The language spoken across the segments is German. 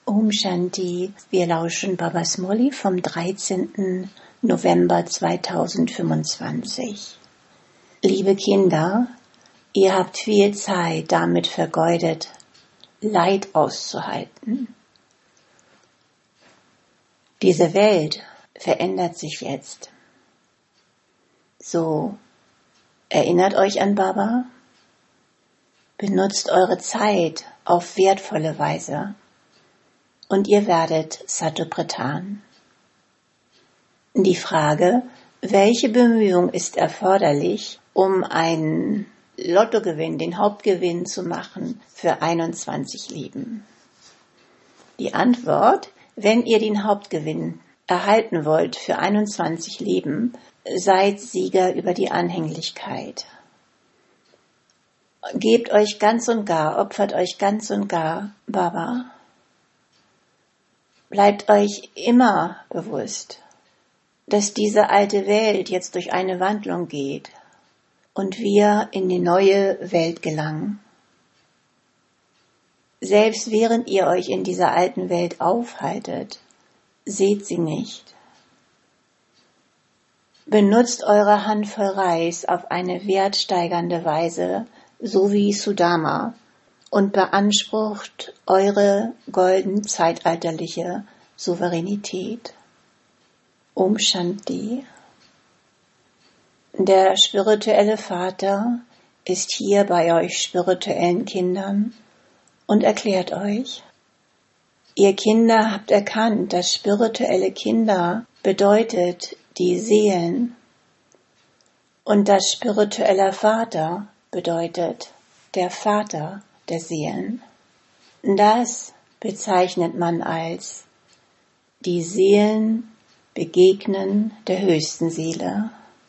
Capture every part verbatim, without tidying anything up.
Om Shanti, wir lauschen Babas Molly vom dreizehnten November zweitausendfünfundzwanzig. Liebe Kinder, ihr habt viel Zeit damit vergeudet, Leid auszuhalten. Diese Welt verändert sich jetzt. So, erinnert euch an Baba? Benutzt eure Zeit auf wertvolle Weise und ihr werdet Satopradhan. Die Frage, welche Bemühung ist erforderlich, um einen Lottogewinn, den Hauptgewinn zu machen für einundzwanzig Leben? Die Antwort, wenn ihr den Hauptgewinn erhalten wollt für einundzwanzig Leben, seid Sieger über die Anhänglichkeit. Gebt euch ganz und gar, opfert euch ganz und gar, Baba. Bleibt euch immer bewusst, dass diese alte Welt jetzt durch eine Wandlung geht und wir in die neue Welt gelangen. Selbst während ihr euch in dieser alten Welt aufhaltet, seht sie nicht. Benutzt eure Handvoll Reis auf eine wertsteigernde Weise, so wie Sudama, und beansprucht eure golden zeitalterliche Souveränität. Om Shanti. Der spirituelle Vater ist hier bei euch spirituellen Kindern und erklärt euch, ihr Kinder habt erkannt, dass spirituelle Kinder bedeutet die Seelen und dass spiritueller Vater bedeutet der Vater der Seelen. Das bezeichnet man als die Seelen begegnen der höchsten Seele.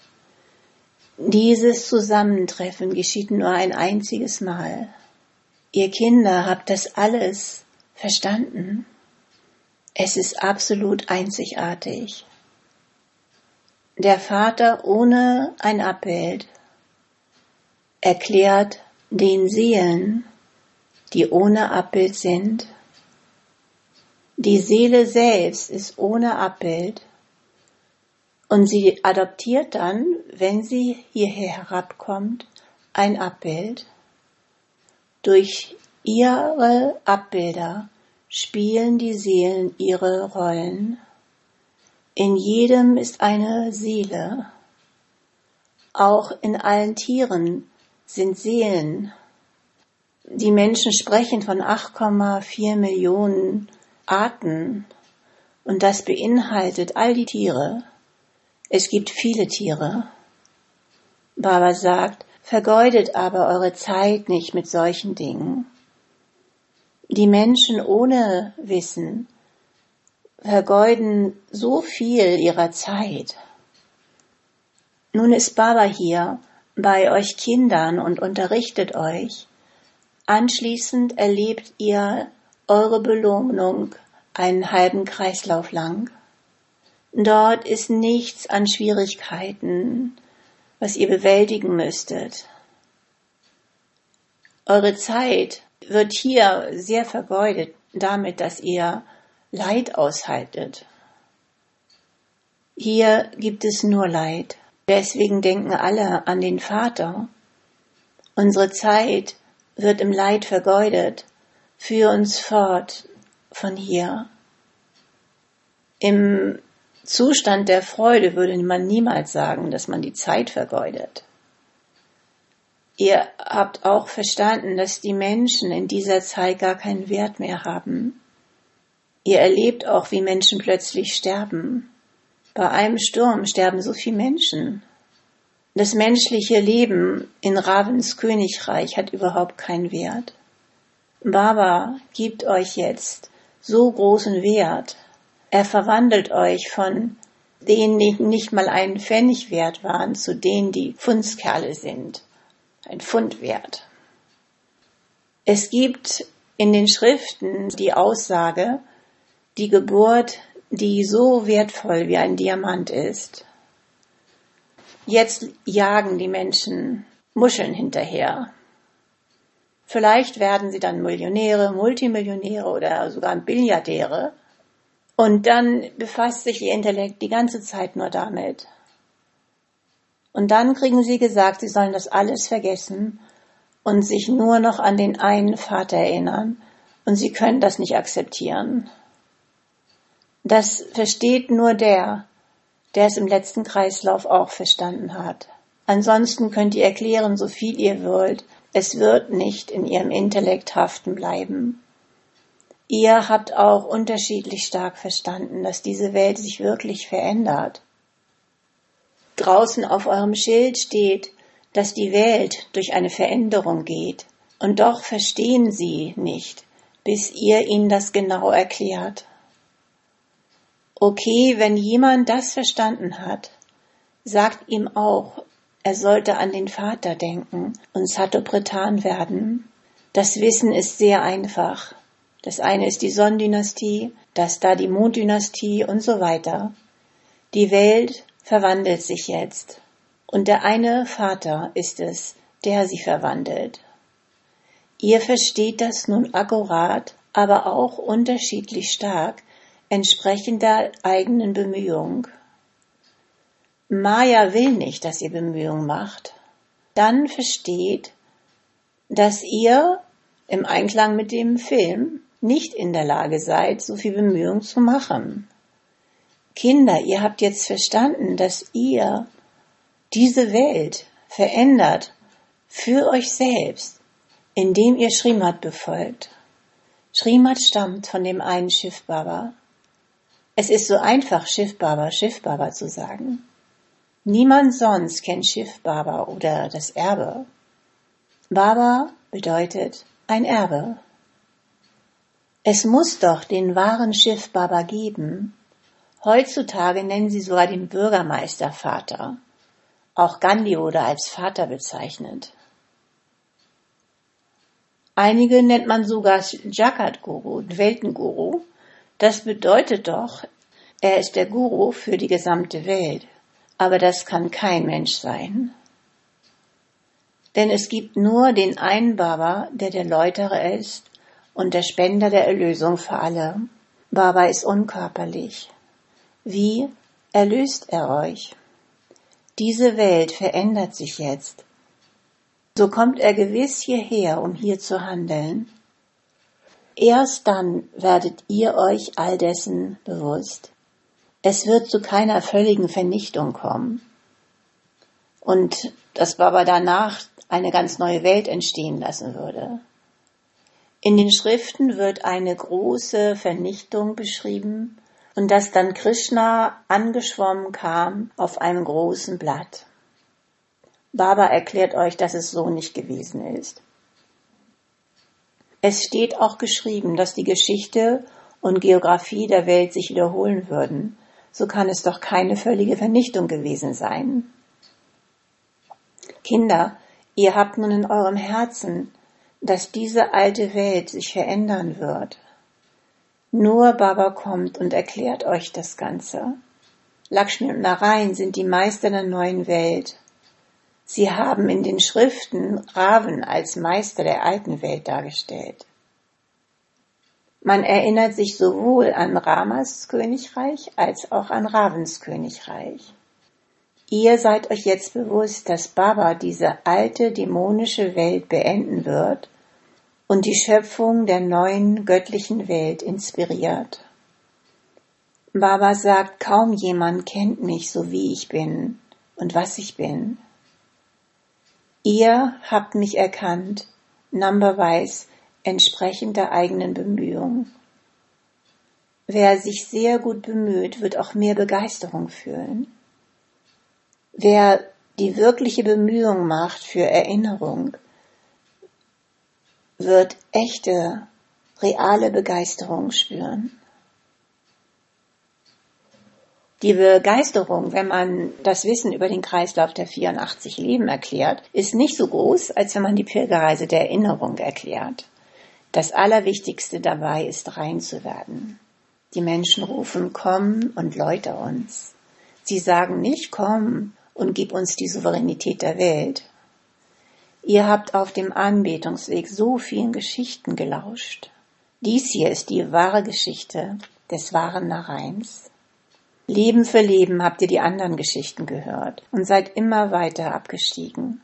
Dieses Zusammentreffen geschieht nur ein einziges Mal. Ihr Kinder habt das alles verstanden. Es ist absolut einzigartig. Der Vater ohne ein Abbild erklärt den Seelen, die ohne Abbild sind. Die Seele selbst ist ohne Abbild und sie adoptiert dann, wenn sie hierher herabkommt, ein Abbild. Durch ihre Abbilder spielen die Seelen ihre Rollen. In jedem ist eine Seele. Auch in allen Tieren sind Seelen. Die Menschen sprechen von acht Komma vier Millionen Arten und das beinhaltet all die Tiere. Es gibt viele Tiere. Baba sagt, vergeudet aber eure Zeit nicht mit solchen Dingen. Die Menschen ohne Wissen vergeuden so viel ihrer Zeit. Nun ist Baba hier bei euch Kindern und unterrichtet euch. Anschließend erlebt ihr eure Belohnung einen halben Kreislauf lang. Dort ist nichts an Schwierigkeiten, was ihr bewältigen müsstet. Eure Zeit wird hier sehr vergeudet damit, dass ihr Leid aushaltet. Hier gibt es nur Leid. Deswegen denken alle an den Vater. Unsere Zeit wird im Leid vergeudet. Führ uns fort von hier. Im Zustand der Freude würde man niemals sagen, dass man die Zeit vergeudet. Ihr habt auch verstanden, dass die Menschen in dieser Zeit gar keinen Wert mehr haben. Ihr erlebt auch, wie Menschen plötzlich sterben. Bei einem Sturm sterben so viele Menschen. Das menschliche Leben in Ravens Königreich hat überhaupt keinen Wert. Baba gibt euch jetzt so großen Wert. Er verwandelt euch von denen, die nicht mal einen Pfennig wert waren, zu denen, die Pfundskerle sind. Ein Pfund wert. Es gibt in den Schriften die Aussage, die Geburt, die so wertvoll wie ein Diamant ist. Jetzt jagen die Menschen Muscheln hinterher. Vielleicht werden sie dann Millionäre, Multimillionäre oder sogar Milliardäre. Und dann befasst sich ihr Intellekt die ganze Zeit nur damit. Und dann kriegen sie gesagt, sie sollen das alles vergessen und sich nur noch an den einen Vater erinnern. Und sie können das nicht akzeptieren. Das versteht nur der, der es im letzten Kreislauf auch verstanden hat. Ansonsten könnt ihr erklären, so viel ihr wollt. Es wird nicht in ihrem Intellekt haften bleiben. Ihr habt auch unterschiedlich stark verstanden, dass diese Welt sich wirklich verändert. Draußen auf eurem Schild steht, dass die Welt durch eine Veränderung geht. Und doch verstehen sie nicht, bis ihr ihnen das genau erklärt. Okay, wenn jemand das verstanden hat, sagt ihm auch, er sollte an den Vater denken und Satopretan werden. Das Wissen ist sehr einfach. Das eine ist die Sonnendynastie, das da die Monddynastie und so weiter. Die Welt verwandelt sich jetzt. Und der eine Vater ist es, der sie verwandelt. Ihr versteht das nun akkurat, aber auch unterschiedlich stark, entsprechend der eigenen Bemühung. Maya will nicht, dass ihr Bemühungen macht. Dann versteht, dass ihr im Einklang mit dem Film nicht in der Lage seid, so viel Bemühungen zu machen. Kinder, ihr habt jetzt verstanden, dass ihr diese Welt verändert für euch selbst, indem ihr Srimad befolgt. Srimad stammt von dem einen Shiv Baba. Es ist so einfach, Shiv Baba, Shiv Baba zu sagen. Niemand sonst kennt Shiv Baba oder das Erbe. Baba bedeutet ein Erbe. Es muss doch den wahren Shiv Baba geben. Heutzutage nennen sie sogar den Bürgermeister Vater. Auch Gandhi wurde als Vater bezeichnet. Einige nennt man sogar Jagat Guru, Weltenguru. Das bedeutet doch, er ist der Guru für die gesamte Welt. Aber das kann kein Mensch sein. Denn es gibt nur den einen Baba, der der Läuterer ist und der Spender der Erlösung für alle. Baba ist unkörperlich. Wie erlöst er euch? Diese Welt verändert sich jetzt. So kommt er gewiss hierher, um hier zu handeln. Erst dann werdet ihr euch all dessen bewusst. Es wird zu keiner völligen Vernichtung kommen. Und dass Baba danach eine ganz neue Welt entstehen lassen würde. In den Schriften wird eine große Vernichtung beschrieben und dass dann Krishna angeschwommen kam auf einem großen Blatt. Baba erklärt euch, dass es so nicht gewesen ist. Es steht auch geschrieben, dass die Geschichte und Geografie der Welt sich wiederholen würden. So kann es doch keine völlige Vernichtung gewesen sein. Kinder, ihr habt nun in eurem Herzen, dass diese alte Welt sich verändern wird. Nur Baba kommt und erklärt euch das Ganze. Lakshmi und Narayan sind die Meister der neuen Welt. Sie haben in den Schriften Ravan als Meister der alten Welt dargestellt. Man erinnert sich sowohl an Ramas Königreich als auch an Ravans Königreich. Ihr seid euch jetzt bewusst, dass Baba diese alte dämonische Welt beenden wird und die Schöpfung der neuen göttlichen Welt inspiriert. Baba sagt, kaum jemand kennt mich so wie ich bin und was ich bin. Ihr habt mich erkannt, numberwise, entsprechend der eigenen Bemühung. Wer sich sehr gut bemüht, wird auch mehr Begeisterung fühlen. Wer die wirkliche Bemühung macht für Erinnerung, wird echte, reale Begeisterung spüren. Die Begeisterung, wenn man das Wissen über den Kreislauf der vierundachtzig Leben erklärt, ist nicht so groß, als wenn man die Pilgerreise der Erinnerung erklärt. Das Allerwichtigste dabei ist, rein zu werden. Die Menschen rufen, komm und läuter uns. Sie sagen nicht, komm und gib uns die Souveränität der Welt. Ihr habt auf dem Anbetungsweg so vielen Geschichten gelauscht. Dies hier ist die wahre Geschichte des wahren Nareins. Leben für Leben habt ihr die anderen Geschichten gehört und seid immer weiter abgestiegen.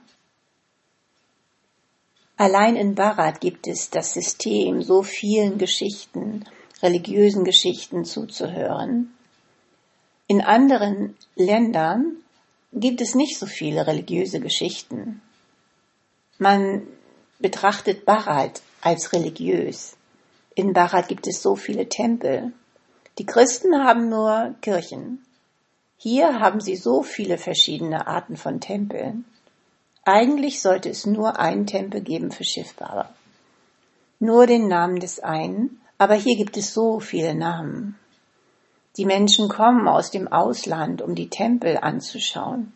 Allein in Bharat gibt es das System, so vielen Geschichten, religiösen Geschichten zuzuhören. In anderen Ländern gibt es nicht so viele religiöse Geschichten. Man betrachtet Bharat als religiös. In Bharat gibt es so viele Tempel. Die Christen haben nur Kirchen. Hier haben sie so viele verschiedene Arten von Tempeln. Eigentlich sollte es nur einen Tempel geben für Shiv Baba. Nur den Namen des einen, aber hier gibt es so viele Namen. Die Menschen kommen aus dem Ausland, um die Tempel anzuschauen.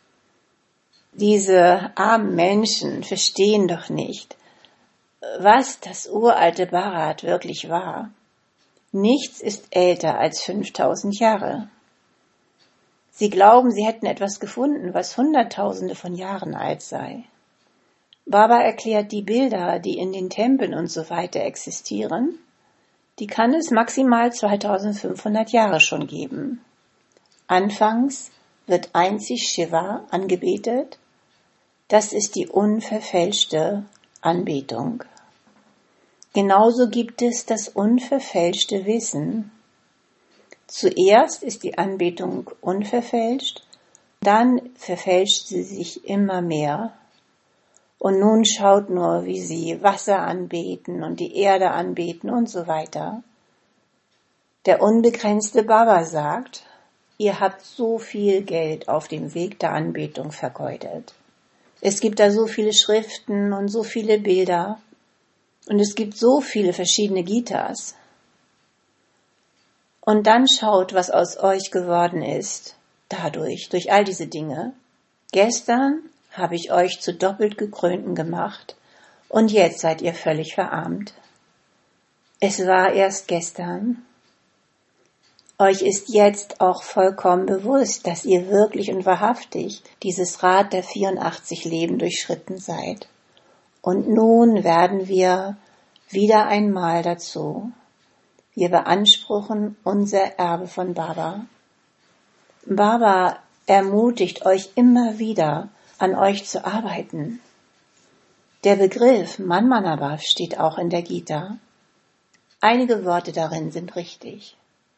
Diese armen Menschen verstehen doch nicht, was das uralte Bharat wirklich war. Nichts ist älter als fünftausend Jahre. Sie glauben, sie hätten etwas gefunden, was Hunderttausende von Jahren alt sei. Baba erklärt, die Bilder, die in den Tempeln und so weiter existieren, die kann es maximal zweitausendfünfhundert Jahre schon geben. Anfangs wird einzig Shiva angebetet. Das ist die unverfälschte Anbetung. Genauso gibt es das unverfälschte Wissen. Zuerst ist die Anbetung unverfälscht, dann verfälscht sie sich immer mehr. Und nun schaut nur, wie sie Wasser anbeten und die Erde anbeten und so weiter. Der unbegrenzte Baba sagt, ihr habt so viel Geld auf dem Weg der Anbetung vergeudet. Es gibt da so viele Schriften und so viele Bilder und es gibt so viele verschiedene Gitas. Und dann schaut, was aus euch geworden ist, dadurch, durch all diese Dinge. Gestern habe ich euch zu doppelt gekrönten gemacht und jetzt seid ihr völlig verarmt. Es war erst gestern. Euch ist jetzt auch vollkommen bewusst, dass ihr wirklich und wahrhaftig dieses Rad der vierundachtzig Leben durchschritten seid. Und nun werden wir wieder einmal dazu. Wir beanspruchen unser Erbe von Baba. Baba ermutigt euch immer wieder, an euch zu arbeiten. Der Begriff Manmanabhav steht auch in der Gita. Einige Worte darin sind richtig.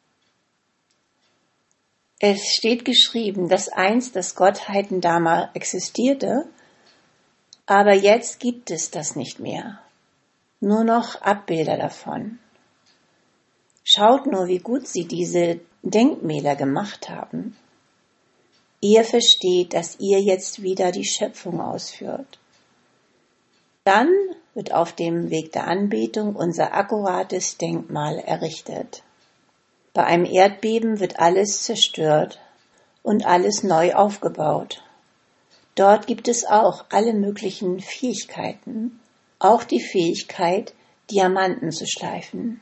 Es steht geschrieben, dass einst das Gottheitendharma existierte, aber jetzt gibt es das nicht mehr. Nur noch Abbilder davon. Schaut nur, wie gut sie diese Denkmäler gemacht haben. Ihr versteht, dass ihr jetzt wieder die Schöpfung ausführt. Dann wird auf dem Weg der Anbetung unser akkurates Denkmal errichtet. Bei einem Erdbeben wird alles zerstört und alles neu aufgebaut. Dort gibt es auch alle möglichen Fähigkeiten, auch die Fähigkeit, Diamanten zu schleifen.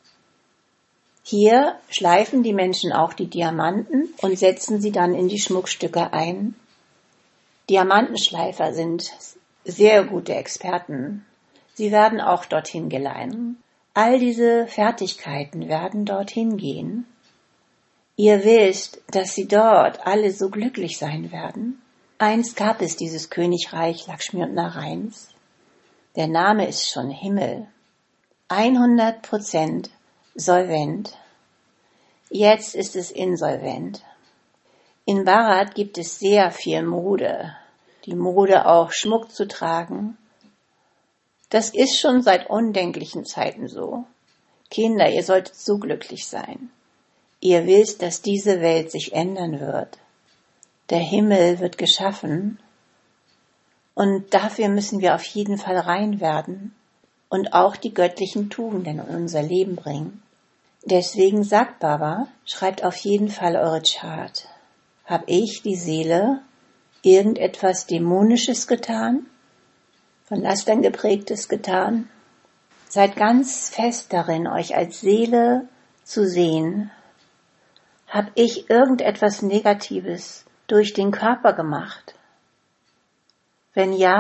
Hier schleifen die Menschen auch die Diamanten und setzen sie dann in die Schmuckstücke ein. Diamantenschleifer sind sehr gute Experten. Sie werden auch dorthin gelangen. All diese Fertigkeiten werden dorthin gehen. Ihr wisst, dass sie dort alle so glücklich sein werden. Einst gab es dieses Königreich Lakshmi und Narains. Der Name ist schon Himmel. hundert Prozent solvent. Jetzt ist es insolvent. In Bharat gibt es sehr viel Mode. Die Mode auch Schmuck zu tragen. Das ist schon seit undenklichen Zeiten so. Kinder, ihr solltet so glücklich sein. Ihr wisst, dass diese Welt sich ändern wird. Der Himmel wird geschaffen. Und dafür müssen wir auf jeden Fall rein werden und auch die göttlichen Tugenden in unser Leben bringen. Deswegen sagt Baba, schreibt auf jeden Fall eure Chart. Hab ich, die Seele, irgendetwas Dämonisches getan? Von Lastern geprägtes getan? Seid ganz fest darin, euch als Seele zu sehen. Hab ich irgendetwas Negatives durch den Körper gemacht? Wenn ja,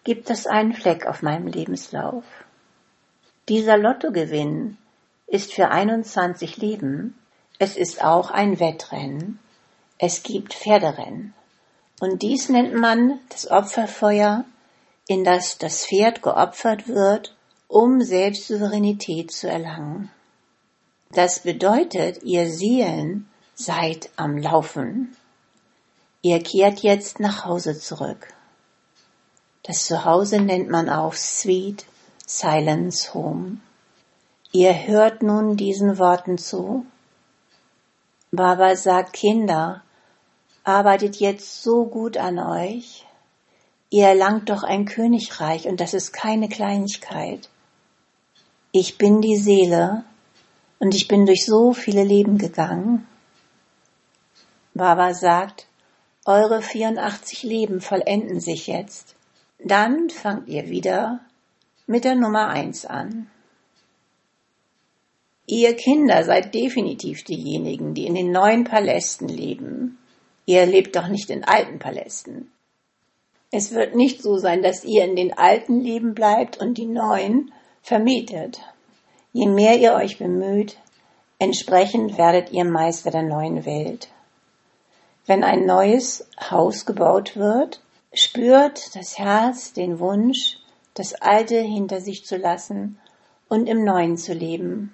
gibt es einen Fleck auf meinem Lebenslauf. Dieser Lottogewinn ist für einundzwanzig Leben, es ist auch ein Wettrennen, es gibt Pferderennen. Und dies nennt man das Opferfeuer, in das das Pferd geopfert wird, um Selbstsouveränität zu erlangen. Das bedeutet, ihr Seelen seid am Laufen. Ihr kehrt jetzt nach Hause zurück. Das Zuhause nennt man auch Sweet Silence Home. Ihr hört nun diesen Worten zu. Baba sagt, Kinder, arbeitet jetzt so gut an euch. Ihr erlangt doch ein Königreich und das ist keine Kleinigkeit. Ich bin die Seele und ich bin durch so viele Leben gegangen. Baba sagt, eure vierundachtzig Leben vollenden sich jetzt. Dann fangt ihr wieder mit der Nummer eins an. Ihr Kinder seid definitiv diejenigen, die in den neuen Palästen leben. Ihr lebt doch nicht in alten Palästen. Es wird nicht so sein, dass ihr in den alten leben bleibt und die neuen vermietet. Je mehr ihr euch bemüht, entsprechend werdet ihr Meister der neuen Welt. Wenn ein neues Haus gebaut wird, spürt das Herz den Wunsch, das Alte hinter sich zu lassen und im Neuen zu leben.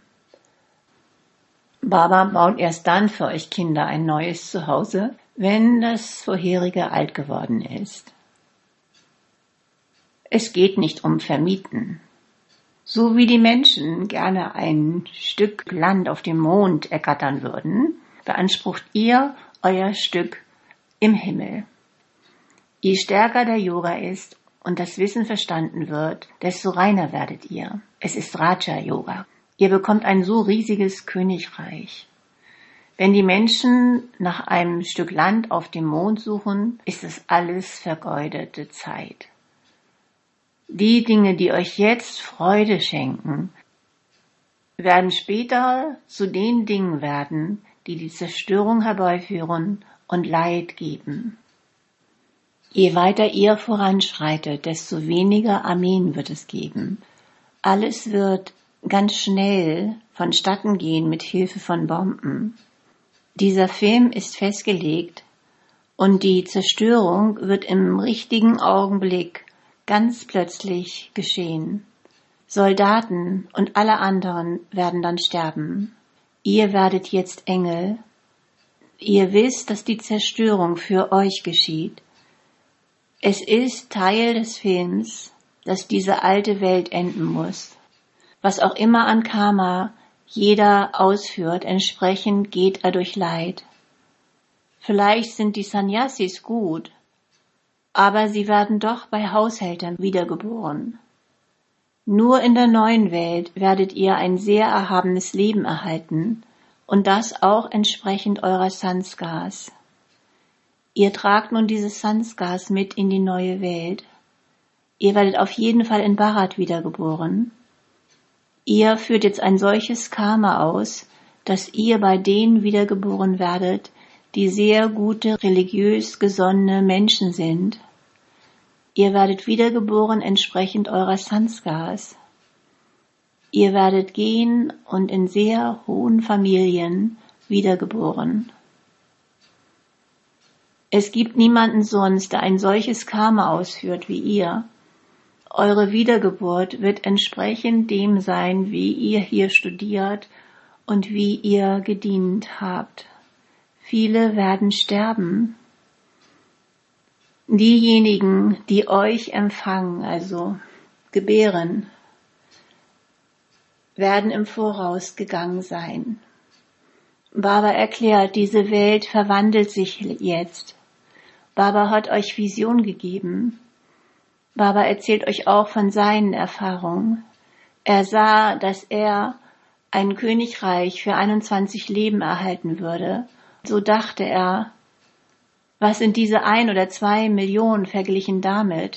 Baba baut erst dann für euch Kinder ein neues Zuhause, wenn das vorherige alt geworden ist. Es geht nicht um Vermieten. So wie die Menschen gerne ein Stück Land auf dem Mond ergattern würden, beansprucht ihr euer Stück im Himmel. Je stärker der Yoga ist und das Wissen verstanden wird, desto reiner werdet ihr. Es ist Raja-Yoga. Ihr bekommt ein so riesiges Königreich. Wenn die Menschen nach einem Stück Land auf dem Mond suchen, ist es alles vergeudete Zeit. Die Dinge, die euch jetzt Freude schenken, werden später zu den Dingen werden, die die Zerstörung herbeiführen und Leid geben. Je weiter ihr voranschreitet, desto weniger Armeen wird es geben. Alles wird ganz schnell vonstatten gehen mit Hilfe von Bomben. Dieser Film ist festgelegt und die Zerstörung wird im richtigen Augenblick ganz plötzlich geschehen. Soldaten und alle anderen werden dann sterben. Ihr werdet jetzt Engel. Ihr wisst, dass die Zerstörung für euch geschieht. Es ist Teil des Films, dass diese alte Welt enden muss. Was auch immer an Karma jeder ausführt, entsprechend geht er durch Leid. Vielleicht sind die Sannyasis gut, aber sie werden doch bei Haushältern wiedergeboren. Nur in der neuen Welt werdet ihr ein sehr erhabenes Leben erhalten und das auch entsprechend eurer Sanskars. Ihr tragt nun dieses Sanskars mit in die neue Welt. Ihr werdet auf jeden Fall in Bharat wiedergeboren. Ihr führt jetzt ein solches Karma aus, dass ihr bei denen wiedergeboren werdet, die sehr gute, religiös gesonnene Menschen sind. Ihr werdet wiedergeboren entsprechend eurer Sanskars. Ihr werdet gehen und in sehr hohen Familien wiedergeboren. Es gibt niemanden sonst, der ein solches Karma ausführt wie ihr. Eure Wiedergeburt wird entsprechend dem sein, wie ihr hier studiert und wie ihr gedient habt. Viele werden sterben. Diejenigen, die euch empfangen, also gebären, werden im Voraus gegangen sein. Baba erklärt, diese Welt verwandelt sich jetzt. Baba hat euch Vision gegeben. Baba erzählt euch auch von seinen Erfahrungen. Er sah, dass er ein Königreich für einundzwanzig Leben erhalten würde. So dachte er, was sind diese ein oder zwei Millionen verglichen damit?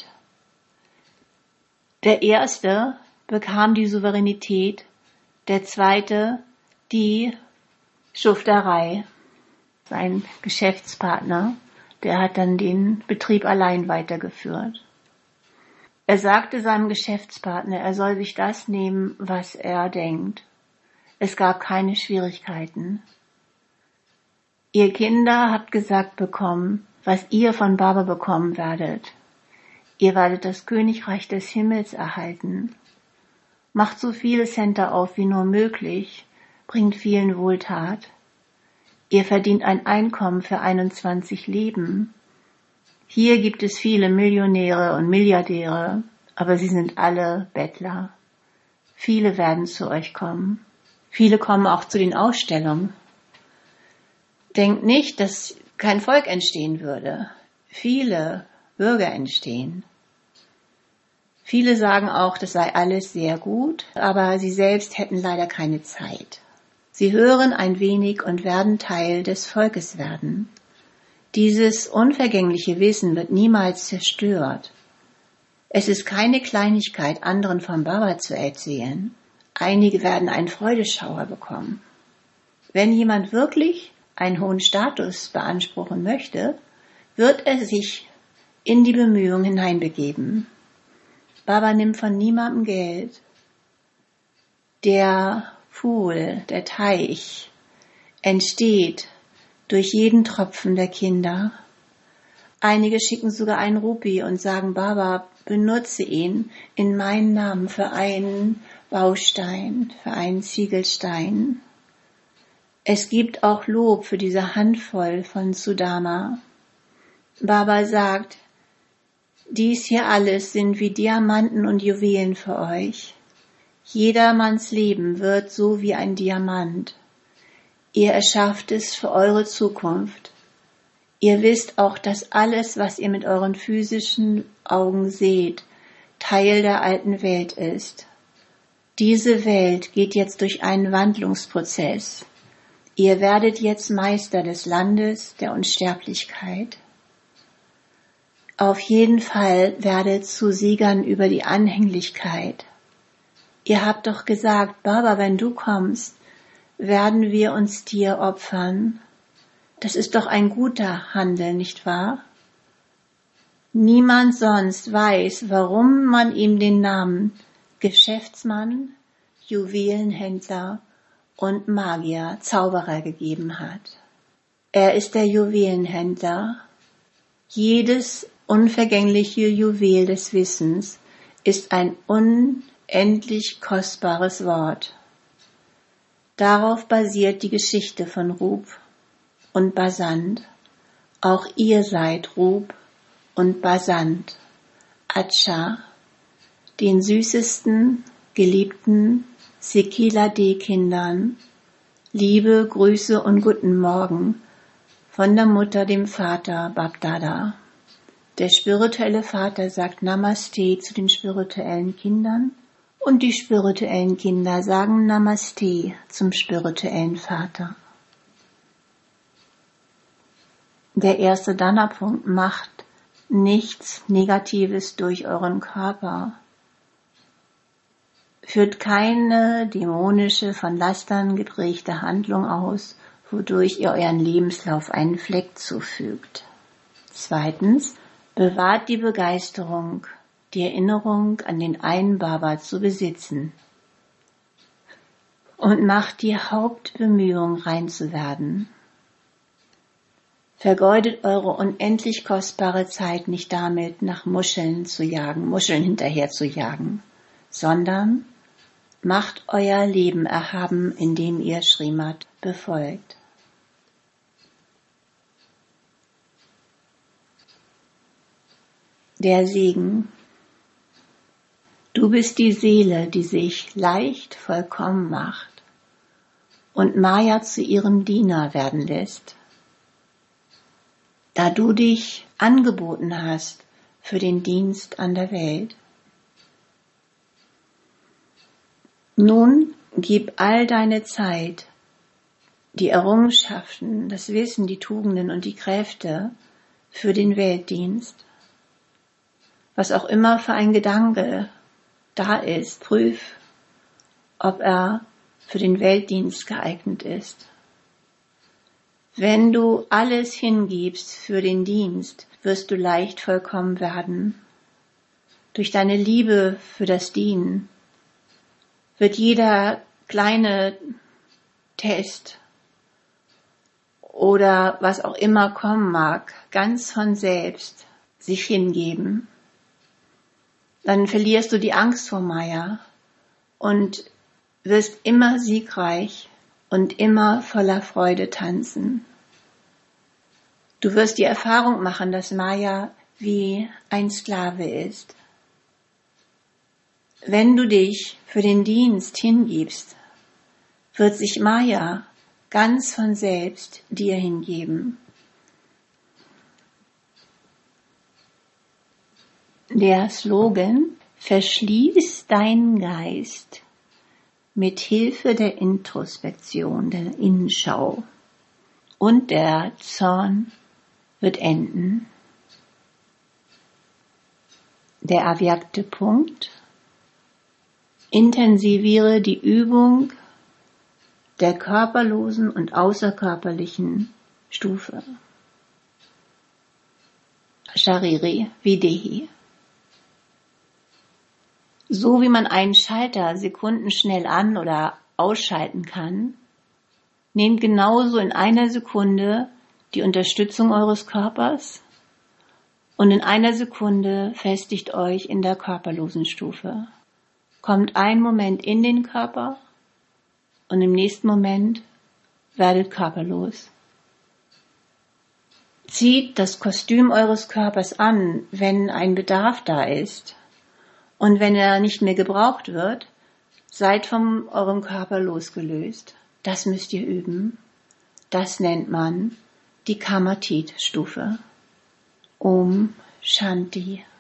Der erste bekam die Souveränität, der zweite die Schufterei. Sein Geschäftspartner, der hat dann den Betrieb allein weitergeführt. Er sagte seinem Geschäftspartner, er soll sich das nehmen, was er denkt. Es gab keine Schwierigkeiten. Ihr Kinder habt gesagt bekommen, was ihr von Baba bekommen werdet. Ihr werdet das Königreich des Himmels erhalten. Macht so viele Center auf wie nur möglich, bringt vielen Wohltat. Ihr verdient ein Einkommen für einundzwanzig Leben. Hier gibt es viele Millionäre und Milliardäre, aber sie sind alle Bettler. Viele werden zu euch kommen. Viele kommen auch zu den Ausstellungen. Denkt nicht, dass kein Volk entstehen würde. Viele Bürger entstehen. Viele sagen auch, das sei alles sehr gut, aber sie selbst hätten leider keine Zeit. Sie hören ein wenig und werden Teil des Volkes werden. Dieses unvergängliche Wissen wird niemals zerstört. Es ist keine Kleinigkeit, anderen vom Baba zu erzählen. Einige werden einen Freudeschauer bekommen. Wenn jemand wirklich einen hohen Status beanspruchen möchte, wird er sich in die Bemühungen hineinbegeben. Baba nimmt von niemandem Geld. Der Pool, der Teich, entsteht durch jeden Tropfen der Kinder. Einige schicken sogar einen Rupi und sagen, Baba, benutze ihn in meinen Namen für einen Baustein, für einen Ziegelstein. Es gibt auch Lob für diese Handvoll von Sudama. Baba sagt, dies hier alles sind wie Diamanten und Juwelen für euch. Jedermanns Leben wird so wie ein Diamant. Ihr erschafft es für eure Zukunft. Ihr wisst auch, dass alles, was ihr mit euren physischen Augen seht, Teil der alten Welt ist. Diese Welt geht jetzt durch einen Wandlungsprozess. Ihr werdet jetzt Meister des Landes der Unsterblichkeit. Auf jeden Fall werdet zu Siegern über die Anhänglichkeit. Ihr habt doch gesagt, Baba, wenn du kommst, werden wir uns dir opfern. Das ist doch ein guter Handel, nicht wahr? Niemand sonst weiß, warum man ihm den Namen Geschäftsmann, Juwelenhändler und Magier, Zauberer gegeben hat. Er ist der Juwelenhändler. Jedes unvergängliche Juwel des Wissens ist ein unendlich kostbares Wort. Darauf basiert die Geschichte von Rup und Basant. Auch ihr seid Rup und Basant. Acha, den süßesten, geliebten Sekila-D-Kindern, Liebe, Grüße und guten Morgen von der Mutter, dem Vater Babdada. Der spirituelle Vater sagt Namaste zu den spirituellen Kindern und die spirituellen Kinder sagen Namaste zum spirituellen Vater. Der erste Dana-Punkt: macht nichts Negatives durch euren Körper. Führt keine dämonische, von Lastern geprägte Handlung aus, wodurch ihr euren Lebenslauf einen Fleck zufügt. Zweitens, bewahrt die Begeisterung, die Erinnerung an den einen Baba zu besitzen. Und macht die Hauptbemühung, rein zu werden. Vergeudet eure unendlich kostbare Zeit nicht damit, nach Muscheln zu jagen, Muscheln hinterher zu jagen, sondern macht euer Leben erhaben, indem ihr Srimad befolgt. Der Segen. Du bist die Seele, die sich leicht vollkommen macht und Maya zu ihrem Diener werden lässt. Da du dich angeboten hast für den Dienst an der Welt. Nun gib all deine Zeit, die Errungenschaften, das Wissen, die Tugenden und die Kräfte für den Weltdienst. Was auch immer für ein Gedanke da ist, prüf, ob er für den Weltdienst geeignet ist. Wenn du alles hingibst für den Dienst, wirst du leicht vollkommen werden. durch deine Liebe für das Dienen, wird jeder kleine Test oder was auch immer kommen mag, ganz von selbst sich hingeben. Dann verlierst du die Angst vor Maya und wirst immer siegreich und immer voller Freude tanzen. Du wirst die Erfahrung machen, dass Maya wie ein Sklave ist. Wenn du dich für den Dienst hingibst, wird sich Maya ganz von selbst dir hingeben. Der Slogan: Verschließ deinen Geist mit Hilfe der Introspektion, der Innenschau, und der Zorn wird enden. Der avyakthe Punkt: Intensiviere die Übung der körperlosen und außerkörperlichen Stufe. Shariri Videhi. So wie man einen Schalter sekundenschnell an- oder ausschalten kann, nehmt genauso in einer Sekunde die Unterstützung eures Körpers und in einer Sekunde festigt euch in der körperlosen Stufe. Kommt einen Moment in den Körper und im nächsten Moment werdet körperlos. Zieht das Kostüm eures Körpers an, wenn ein Bedarf da ist. Und wenn er nicht mehr gebraucht wird, seid von eurem Körper losgelöst. Das müsst ihr üben. Das nennt man die Kamatit-Stufe. Om Shanti.